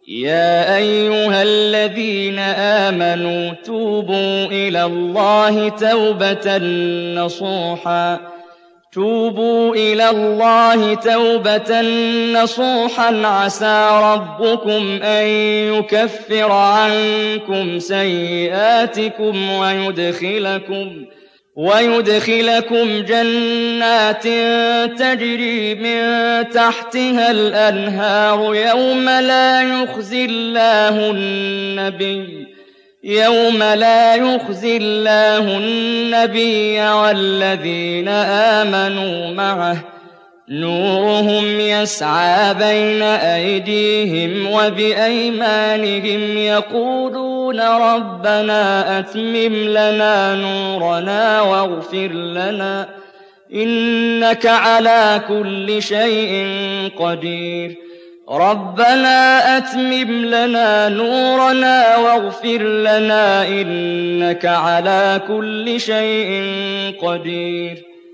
يَا أَيُّهَا الَّذِينَ آمَنُوا توبوا إلى الله توبة نصوحا عسى ربكم أن يكفر عنكم سيئاتكم ويدخلكم جنات تجري من تحتها الأنهار يوم لا يخزي الله النبي والذين آمنوا معه نورهم يسعى بين أيديهم وبأيمانهم يقولون ربنا أتمم لنا نورنا واغفر لنا إنك على كل شيء قدير ربنا أتمم لنا نورنا واغفر لنا إنك على كل شيء قدير